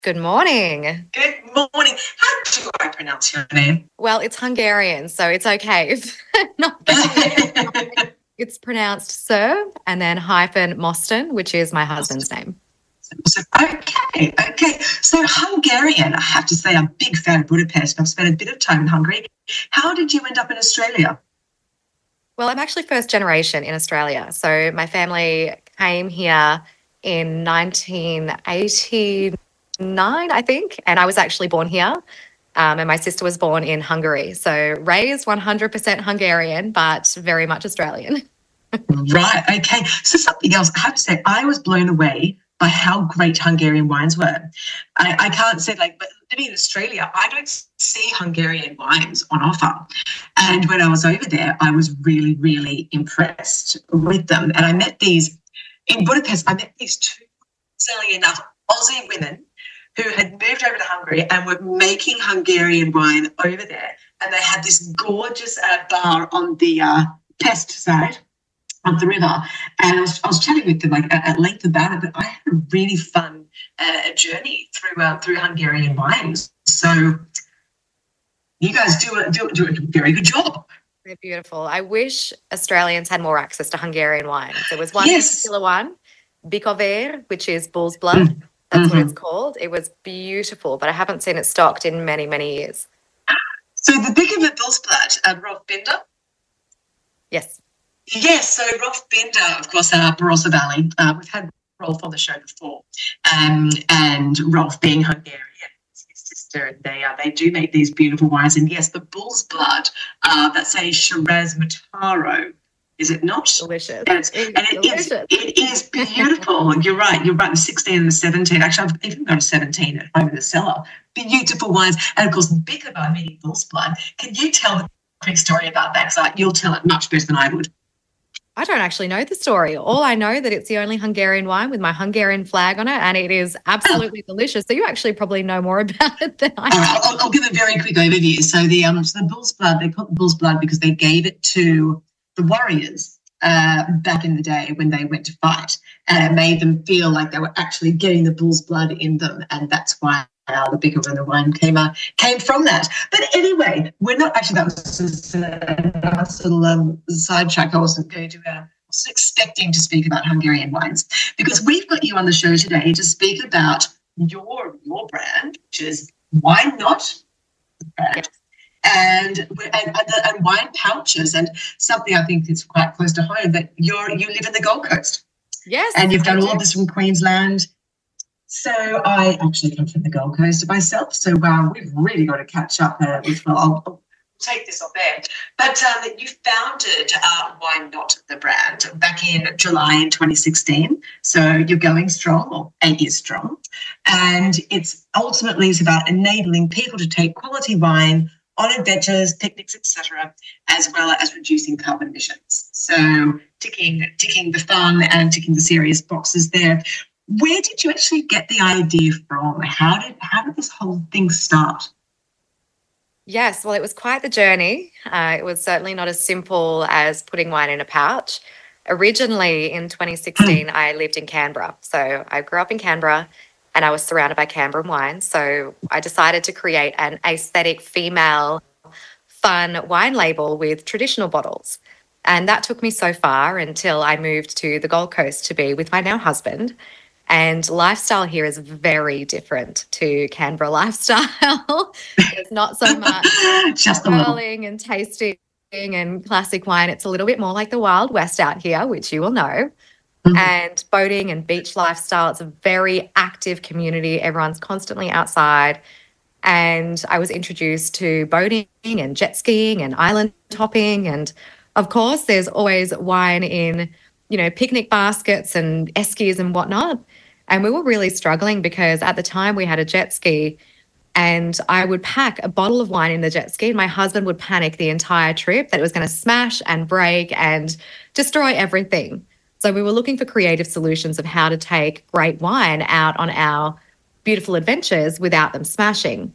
Good morning. Good morning. How do I pronounce your name? Well, it's Hungarian, so it's okay. If not getting it's pronounced Sir and then hyphen Moston, which is my husband's name. Okay. So Hungarian, I have to say, I'm a big fan of Budapest. I've spent a bit of time in Hungary. How did you end up in Australia? Well, I'm actually first generation in Australia. So my family came here in 1989, I think, and I was actually born here. And my sister was born in Hungary. So raised 100% Hungarian, but very much Australian. Right, okay. So something else, I have to say, I was blown away by how great Hungarian wines were. I can't say but living in Australia, I don't see Hungarian wines on offer. And when I was over there, I was really, really impressed with them. And in Budapest, I met these two, silly enough, Aussie women who had moved over to Hungary and were making Hungarian wine over there. And they had this gorgeous bar on the Pest side of the river. And I was chatting with them at length about it, but I had a really fun journey through Hungarian wines. So you guys do a very good job. They're beautiful. I wish Australians had more access to Hungarian wines. There was one particular one, Bikovér, which is bull's blood. That's what it's called. It was beautiful, but I haven't seen it stocked in many, many years. So the Bikovér bull's blood, Rolf Binder? Yes. Yes, so Rolf Binder, of course, Barossa Valley. We've had Rolf on the show before, and Rolf being Hungarian, his sister, and they do make these beautiful wines. And yes, the bull's blood, that's a Shiraz Mataro, is it not? Delicious. It is beautiful. You're right. The 16 and the 17. Actually, I've even got a 17 at home in the cellar. Beautiful wines. And, of course, Bikovér, meaning bull's blood. Can you tell a quick story about that? Because you'll tell it much better than I would. I don't actually know the story. All I know that it's the only Hungarian wine with my Hungarian flag on it, and it is absolutely delicious. So you actually probably know more about it than I do. All right, I'll give a very quick overview. So the bull's blood, they call it the bull's blood because they gave it to the warriors back in the day when they went to fight, and it made them feel like they were actually getting the bull's blood in them, and that's why the Bikovér and the wine came from that. But anyway, we're not actually, that was just a nice little sidetrack. I wasn't going to. I was expecting to speak about Hungarian wines because we've got you on the show today to speak about your brand, which is Wine Not brand. And wine pouches, and something I think is quite close to home, that you live in the Gold Coast. Yes. And you've done all of this from Queensland. So I actually come from the Gold Coast myself. So we've really got to catch up. I'll take this off there. But you founded Wine Not the brand back in July in 2016. So you're going strong, or 8 years strong. And it's ultimately about enabling people to take quality wine on adventures, picnics, etc., as well as reducing carbon emissions. So ticking the fun and ticking the serious boxes there. Where did you actually get the idea from? How did this whole thing start? Yes, well, it was quite the journey. It was certainly not as simple as putting wine in a pouch. Originally, in 2016, I lived in Canberra. So I grew up in Canberra, and I was surrounded by Canberran wine. So I decided to create an aesthetic, female, fun wine label with traditional bottles. And that took me so far until I moved to the Gold Coast to be with my now husband. And lifestyle here is very different to Canberra lifestyle. It's not so much swirling and tasting and classic wine. It's a little bit more like the Wild West out here, which you will know. And boating and beach lifestyle. It's a very active community. Everyone's constantly outside. And I was introduced to boating and jet skiing and island hopping. And of course, there's always wine in, picnic baskets and eskies and whatnot. And we were really struggling because at the time we had a jet ski and I would pack a bottle of wine in the jet ski and my husband would panic the entire trip that it was going to smash and break and destroy everything. So we were looking for creative solutions of how to take great wine out on our beautiful adventures without them smashing.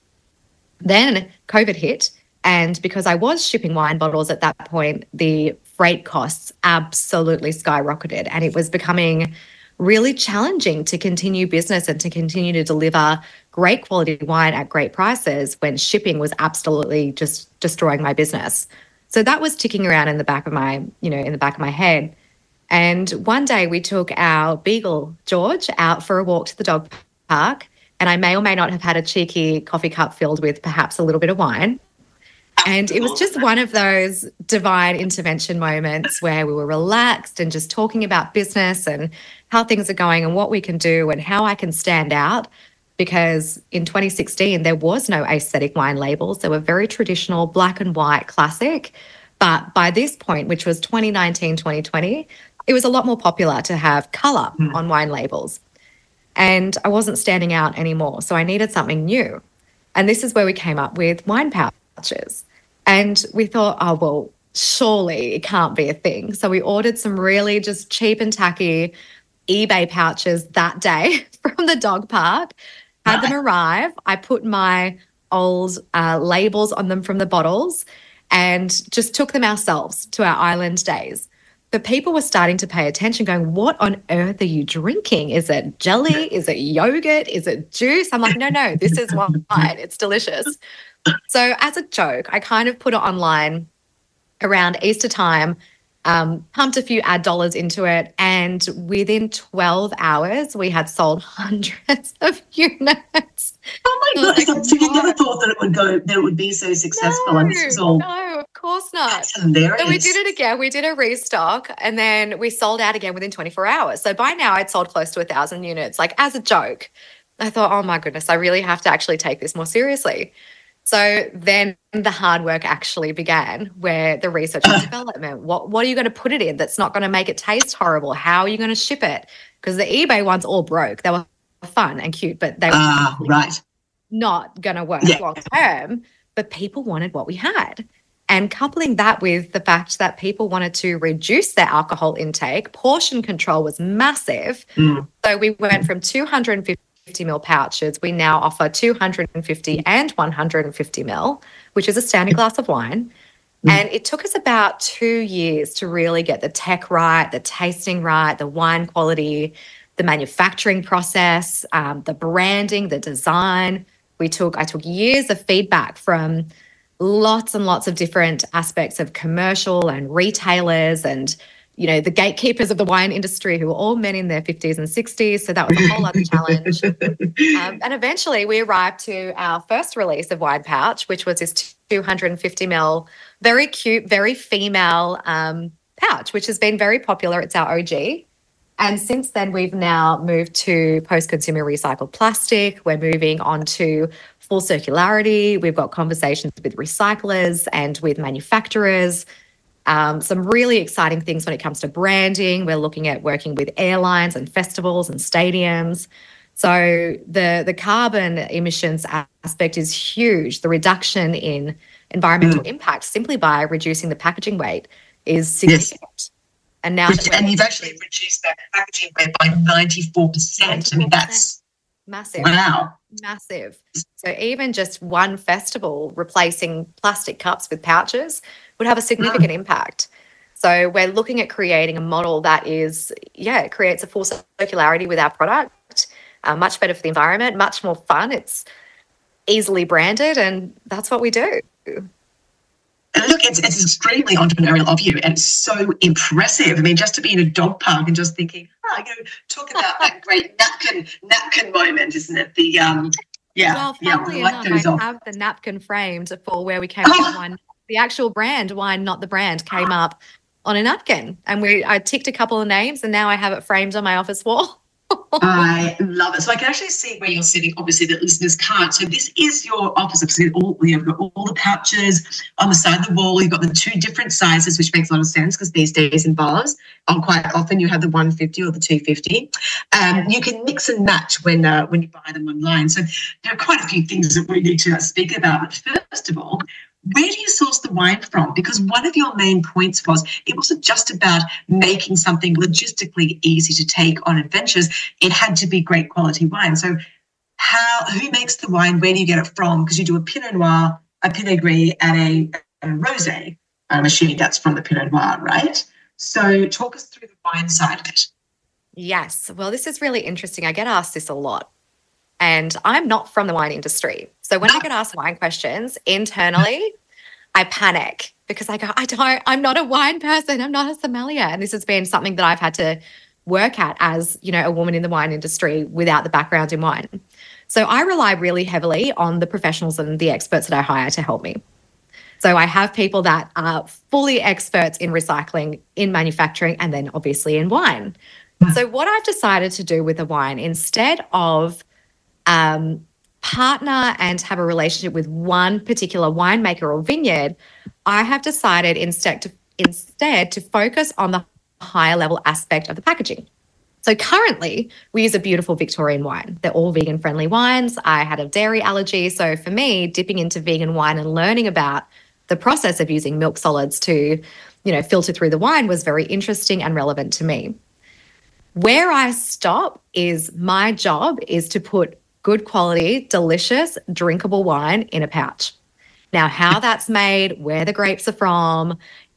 Then COVID hit, and because I was shipping wine bottles at that point, the freight costs absolutely skyrocketed, and it was becoming really challenging to continue business and to continue to deliver great quality wine at great prices when shipping was absolutely just destroying my business. So that was ticking around in the back of my, in the back of my head. And one day we took our beagle, George, out for a walk to the dog park. And I may or may not have had a cheeky coffee cup filled with perhaps a little bit of wine. And it was just one of those divine intervention moments where we were relaxed and just talking about business and how things are going and what we can do and how I can stand out. Because in 2016, there was no aesthetic wine labels. They were very traditional, black and white, classic. But by this point, which was 2019, 2020, it was a lot more popular to have colour on wine labels. And I wasn't standing out anymore. So I needed something new. And this is where we came up with wine pouches. And we thought, oh, well, surely it can't be a thing. So we ordered some really just cheap and tacky eBay pouches that day from the dog park, had them arrive. I put my old labels on them from the bottles and just took them ourselves to our island days. But people were starting to pay attention, going, what on earth are you drinking? Is it jelly? Is it yogurt? Is it juice? I'm like, no, this is wine. It's delicious. So as a joke, I kind of put it online around Easter time, pumped a few ad dollars into it, and within 12 hours, we had sold hundreds of units. Oh my goodness! So you never thought that it would be so successful, and this was all. No, of course not. That's hilarious. So we did it again. We did a restock, and then we sold out again within 24 hours. So by now, I'd sold close to 1,000 units. Like as a joke, I thought, oh my goodness, I really have to actually take this more seriously. So then the hard work actually began, where the research and development, what are you going to put it in that's not going to make it taste horrible? How are you going to ship it? Because the eBay ones all broke. They were fun and cute, but they were not going to work long term. But people wanted what we had. And coupling that with the fact that people wanted to reduce their alcohol intake, portion control was massive. So we went from 250 ml pouches. We now offer 250 and 150 ml, which is a standard glass of wine. And it took us about 2 years to really get the tech right, the tasting right, the wine quality, the manufacturing process, the branding, the design. I took years of feedback from lots and lots of different aspects of commercial and retailers and the gatekeepers of the wine industry, who were all men in their 50s and 60s. So that was a whole other challenge. And eventually we arrived to our first release of Wine Pouch, which was this 250 ml, very cute, very female pouch, which has been very popular. It's our OG. And since then, we've now moved to post-consumer recycled plastic. We're moving on to full circularity. We've got conversations with recyclers and with manufacturers. Some really exciting things when it comes to branding. We're looking at working with airlines and festivals and stadiums. So the carbon emissions aspect is huge. The reduction in environmental impact simply by reducing the packaging weight is significant. Yes. And now you've actually reduced that packaging weight by 94%. I mean, that's massive. Wow. Massive. So even just one festival replacing plastic cups with pouches would have a significant impact. So we're looking at creating a model that it creates a full circularity with our product, much better for the environment, much more fun. It's easily branded, and that's what we do. And look, it's extremely entrepreneurial of you, and it's so impressive. I mean, just to be in a dog park and just thinking, talk about that great napkin moment, isn't it? Well, funnily enough, I have the napkin framed for where we came from wine. The actual brand, Wine Not the Brand, came up on a napkin, and I ticked a couple of names, and now I have it framed on my office wall. I love it. So I can actually see where you're sitting. Obviously, the listeners can't. So this is your office. You've got all the pouches on the side of the wall. You've got the two different sizes, which makes a lot of sense because these days in bars, quite often you have the 150 or the 250. You can mix and match when you buy them online. So there are quite a few things that we need to speak about. But first of all, where do you source the wine from? Because one of your main points was it wasn't just about making something logistically easy to take on adventures. It had to be great quality wine. So who makes the wine? Where do you get it from? Because you do a Pinot Noir, a Pinot Gris, and a Rosé. I'm assuming that's from the Pinot Noir, right? So talk us through the wine side of it. Yes. Well, this is really interesting. I get asked this a lot. And I'm not from the wine industry. So when I get asked wine questions internally, I panic because I go, I'm not a wine person. I'm not a sommelier. And this has been something that I've had to work at as, a woman in the wine industry without the background in wine. So I rely really heavily on the professionals and the experts that I hire to help me. So I have people that are fully experts in recycling, in manufacturing, and then obviously in wine. So what I've decided to do with the wine, instead of partner and have a relationship with one particular winemaker or vineyard, I have decided instead to focus on the higher level aspect of the packaging. So currently we use a beautiful Victorian wine. They're all vegan friendly wines. I had a dairy allergy. So for me, dipping into vegan wine and learning about the process of using milk solids to, filter through the wine was very interesting and relevant to me. Where I stop is my job is to put good quality, delicious, drinkable wine in a pouch. Now, how that's made, where the grapes are from,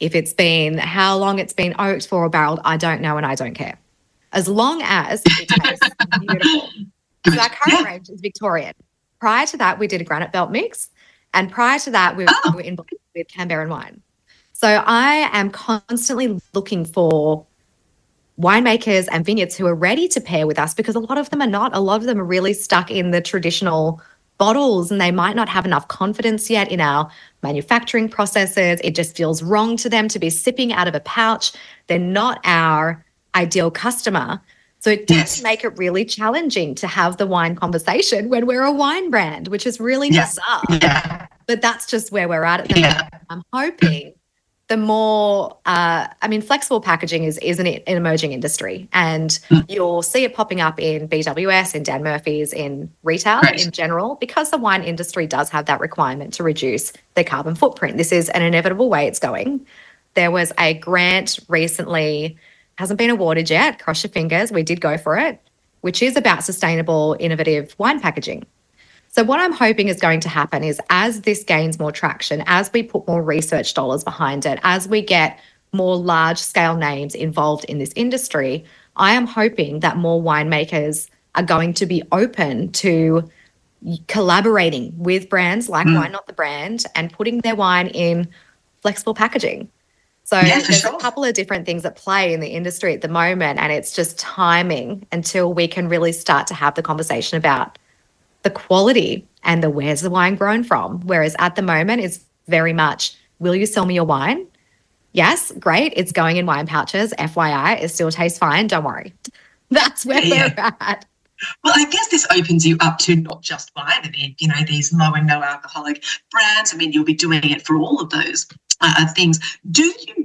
how long it's been oaked for or barreled, I don't know and I don't care. As long as it tastes beautiful. So our current range is Victorian. Prior to that, we did a Granite Belt mix. And prior to that, we were in with Canberra wine. So I am constantly looking for winemakers and vineyards who are ready to pair with us, because a lot of them are not. A lot of them are really stuck in the traditional bottles and they might not have enough confidence yet in our manufacturing processes. It just feels wrong to them to be sipping out of a pouch. They're not our ideal customer. So it does make it really challenging to have the wine conversation when we're a wine brand, which is really bizarre. Yeah. But that's just where we're at the moment. I'm hoping the more, flexible packaging is an emerging industry, and you'll see it popping up in BWS, in Dan Murphy's, in retail in general, because the wine industry does have that requirement to reduce their carbon footprint. This is an inevitable way it's going. There was a grant recently, hasn't been awarded yet, cross your fingers, we did go for it, which is about sustainable, innovative wine packaging. So what I'm hoping is going to happen is, as this gains more traction, as we put more research dollars behind it, as we get more large-scale names involved in this industry, I am hoping that more winemakers are going to be open to collaborating with brands like Wine Not the Brand and putting their wine in flexible packaging. So there's a couple of different things at play in the industry at the moment, and it's just timing until we can really start to have the conversation about the quality and the where's the wine grown from. Whereas at the moment, it's very much, will you sell me your wine? Yes, great. It's going in wine pouches. FYI, it still tastes fine. Don't worry. That's where we're at. Well, I guess this opens you up to not just wine. I mean, these low and no alcoholic brands. I mean, you'll be doing it for all of those things. Do you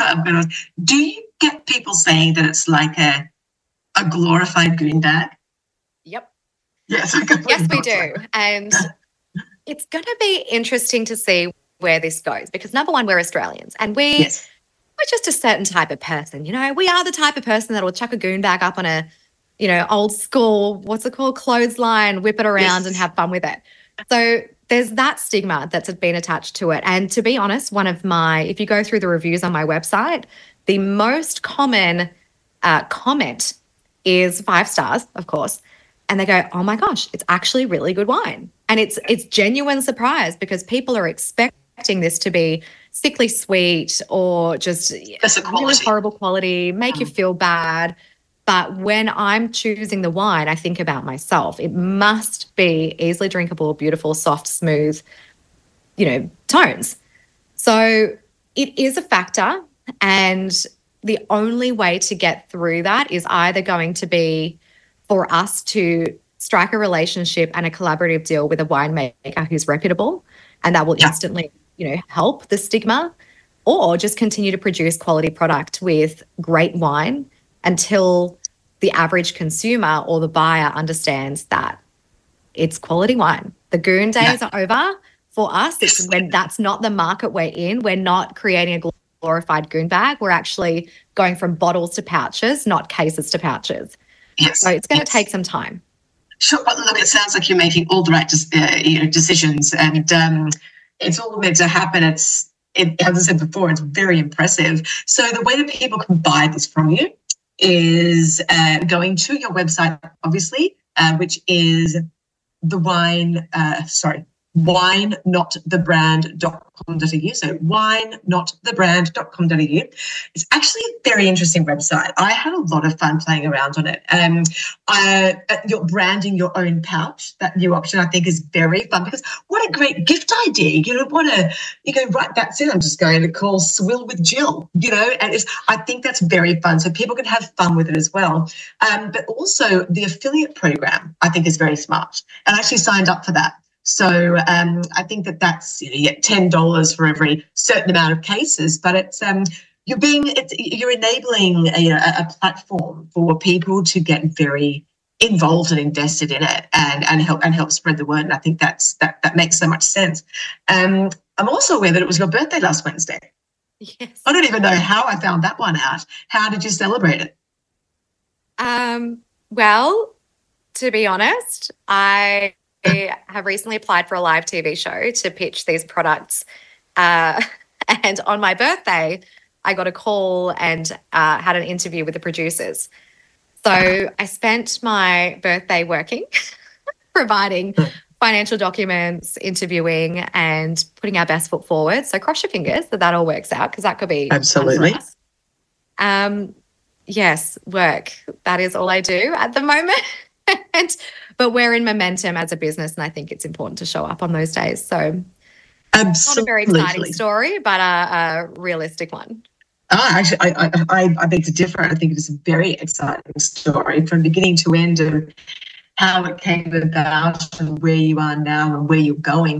get people saying that it's like a glorified goon bag? Yep. Yes, we do. And it's going to be interesting to see where this goes, because number one, we're Australians and we're just a certain type of person. We are the type of person that will chuck a goon bag up on a, old school, clothesline, whip it around and have fun with it. So there's that stigma that's been attached to it. And to be honest, if you go through the reviews on my website, the most common comment is 5 stars, of course. And they go, oh my gosh, it's actually really good wine. And it's genuine surprise, because people are expecting this to be sickly sweet or just really horrible quality, make you feel bad. But when I'm choosing the wine, I think about myself. It must be easily drinkable, beautiful, soft, smooth, tones. So it is a factor. And the only way to get through that is either going to be for us to strike a relationship and a collaborative deal with a winemaker who's reputable, and that will instantly, help the stigma, or just continue to produce quality product with great wine until the average consumer or the buyer understands that it's quality wine. The goon days are over for us. It's when that's not the market we're in. We're not creating a glorified goon bag. We're actually going from bottles to pouches, not cases to pouches. Yes. So it's going to take some time. Sure, but look, it sounds like you're making all the right decisions, and it's all meant to happen. As I said before, it's very impressive. So the way that people can buy this from you, is going to your website, obviously, which is winenotthebrand.com.au. So winenotthebrand.com.au. It's actually a very interesting website. I had a lot of fun playing around on it. You're branding your own pouch. That new option I think is very fun, because what a great gift idea. You know, you go, right, that's it. I'm just going to call Swill with Jill, you know, and I think that's very fun. So people can have fun with it as well. But also the affiliate program, I think, is very smart. And I actually signed up for that. So I think that's, you get $10 for every certain amount of cases, but you're enabling a platform for people to get very involved and invested in it and help spread the word. And I think that makes so much sense. I'm also aware that it was your birthday last Wednesday. Yes. I don't even know how I found that one out. How did you celebrate it? Well, to be honest, I have recently applied for a live TV show to pitch these products. And on my birthday, I got a call and had an interview with the producers. So I spent my birthday working, providing financial documents, interviewing, and putting our best foot forward. So cross your fingers that all works out, because that could be absolutely fun for us. Yes, work. That is all I do at the moment. But we're in momentum as a business, and I think it's important to show up on those days. So absolutely. Not a very exciting story, but a realistic one. Actually, I beg to differ. I think it is a very exciting story from beginning to end of how it came about and where you are now and where you're going.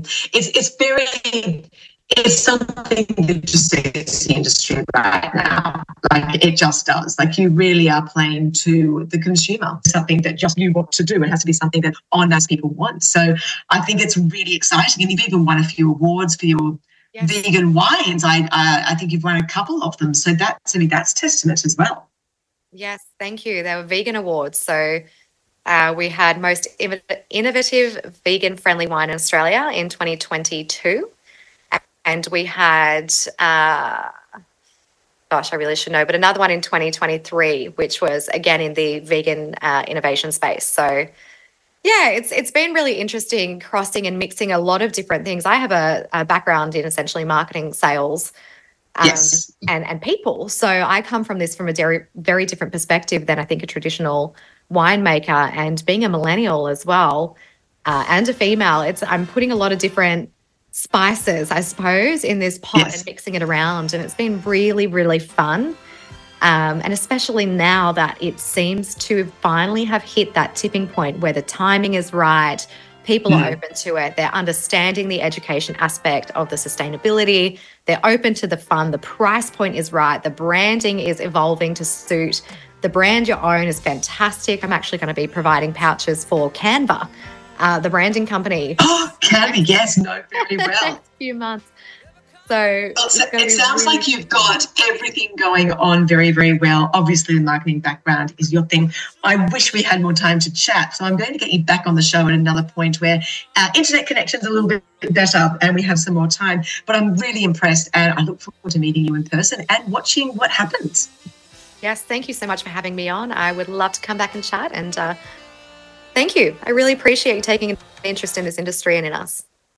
It's something that just sets the industry right now. Like, it just does. Like, you really are playing to the consumer, something that just you want to do. It has to be something that honest people want. So I think it's really exciting. And you've even won a few awards for your vegan wines. I think you've won a couple of them. So that's testament as well. Yes, thank you. They were vegan awards. So we had most innovative vegan-friendly wine in Australia in 2022. And we had, I really should know, but another one in 2023, which was, again, in the vegan innovation space. So, yeah, it's been really interesting crossing and mixing a lot of different things. I have a background in essentially marketing, sales, and people. So I come from a very, very different perspective than I think a traditional winemaker. And being a millennial as well, and a female, I'm putting a lot of different spices, I suppose, in this pot and mixing it around, and it's been really, really fun. And especially now that it seems to finally have hit that tipping point where the timing is right, people are open to it, they're understanding the education aspect of the sustainability, they're open to the fun, the price point is right, the branding is evolving to suit the brand you own is fantastic. I'm actually going to be providing pouches for Canva, the branding company. Oh, Canva, yes, know very well. Next few months. So it sounds really like you've got everything going on very, very well. Obviously, the marketing background is your thing. I wish we had more time to chat. So I'm going to get you back on the show at another point where our internet connection's a little bit better and we have some more time. But I'm really impressed, and I look forward to meeting you in person and watching what happens. Yes, thank you so much for having me on. I would love to come back and chat, and thank you. I really appreciate you taking an interest in this industry and in us.